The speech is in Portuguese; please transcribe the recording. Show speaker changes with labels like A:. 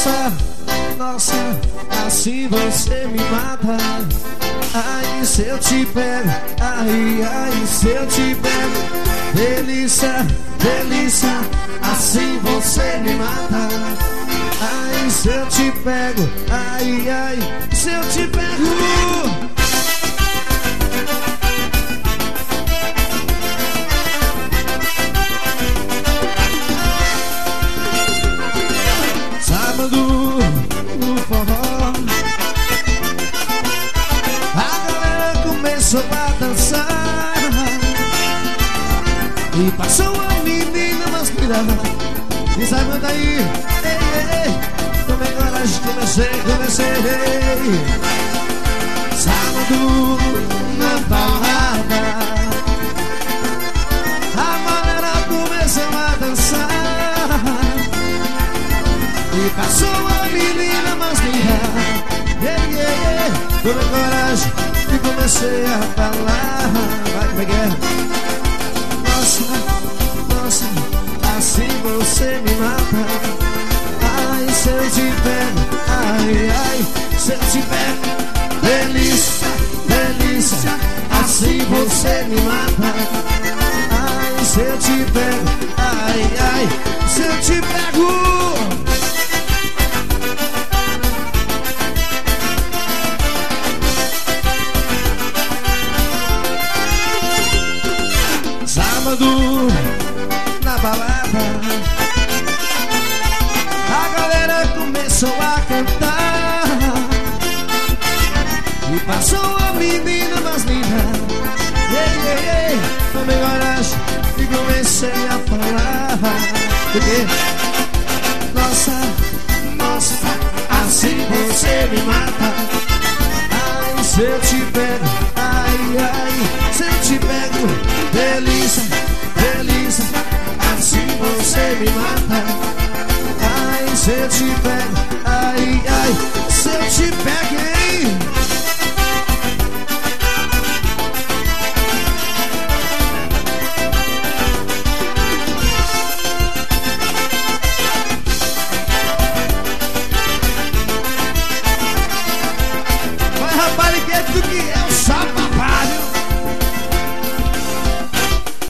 A: Nossa, nossa, assim você me mata. Ai, se eu te pego, ai, ai, se eu te pego. Delícia, delícia, assim você me mata. Ai, se eu te pego, ai, ai, se eu te pego. Sábado no forró, a galera começou a dançar e passou a menina mascarada. E sabe daí? Ei, ei, ei, tomei coragem, comecei. Sábado na balada, a galera começou a dançar e passou a menina mais linda. Ei, ei, ei, tomei coragem e comecei a falar. Vai, como é que é? Nossa, nossa, assim você me mata. Ai, se eu te pego, ai, ai, se eu te pego. Delícia, delícia, assim você me mata. Ai, se eu te pego, ai, ai, se eu te pego. Sábado na balada, a galera começou a cantar e passou a menina mais linda. Ei, ei, ei, tomei coragem e comecei a falar. Por quê? Nossa, nossa, assim você me mata. Ai, se eu te pego, ai, ai, se eu te pego. Delícia, delícia, assim você me mata. Ai, se eu te pego,